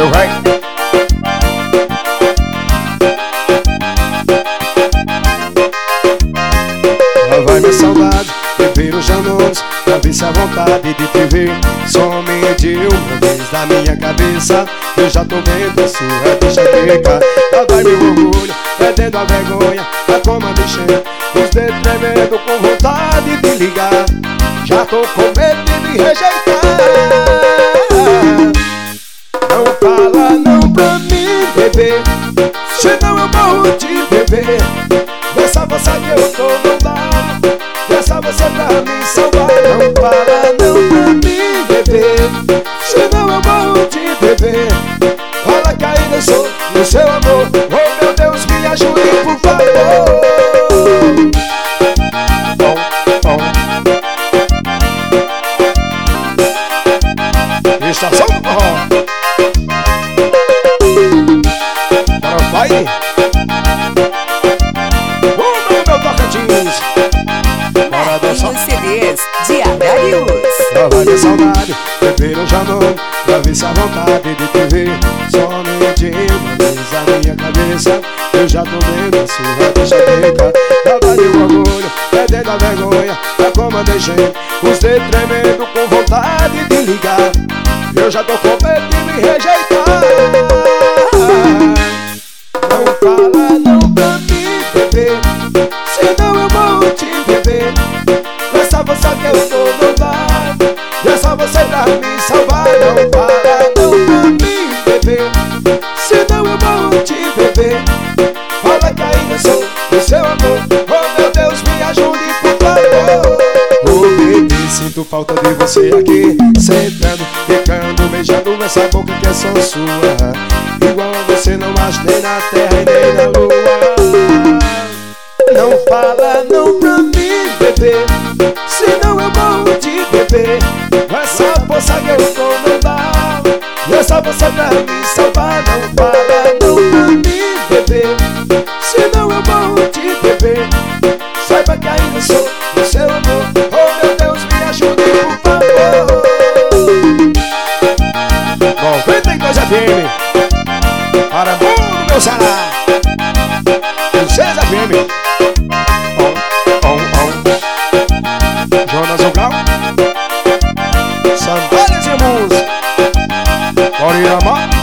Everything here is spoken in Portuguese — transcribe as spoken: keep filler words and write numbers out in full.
Meu rei. Lá vai minha saudade, beber os Janones, pra ver se a vontade de te ver somente uma vez na minha cabeça. Eu já tô vendo a sua bichateca. Lá vai meu orgulho, perdendo a vergonha, a coma mexendo, os dedos tremendo com vontade de ligar. Já tô com medo de me rejeitar. Não fala não pra mim, bebê, senão eu morro de beber. Dessa você que eu tô não dá, dessa você pra me salvar. Não fala não pra mim, bebê, senão eu morro de beber. Fala que ainda sou no seu amor. Oh meu Deus, me ajude por favor. Bom, bom. Estação do forró. Para o baile. Bora dançar. C Ds de Adarius. Lá vai minha saudade, beber um Janone, pra ver se a vontade de te ver somente uma vez na minha cabeça. Eu já tô vendo a sua bichateca. Lá vai meu orgulho, perdendo a vergonha, a coma deixei, os dedos tremendo com vontade de ligar. Eu já tô com medo de me rejeitar. Não fala não pra mim, bebê, senão eu morro de beber. Essa você que eu tô não dá, essa você pra me salvar. Não fala não pra mim, bebê, senão eu morro de beber. Fala que ainda sou o seu amor. Oh meu Deus, me ajude por favor. Oh bebê, sinto falta de você aqui, sentando, ficando, beijando essa boca que é só sua. Igual a você não acho nem na terra e nem na lua. Não fala não pra mim, bebê, senão eu morro de beber. Essa força que eu tô não dá, e essa força pra me salvar. Não fala não pra mim, bebê, senão eu morro de beber. Saiba que ainda sou o seu amor. Oh meu Deus, me ajude por favor. noventa e dois F M para mundo meu Ceará. seis F M. Jonas Ogal, Sandálias e Música, Morirama.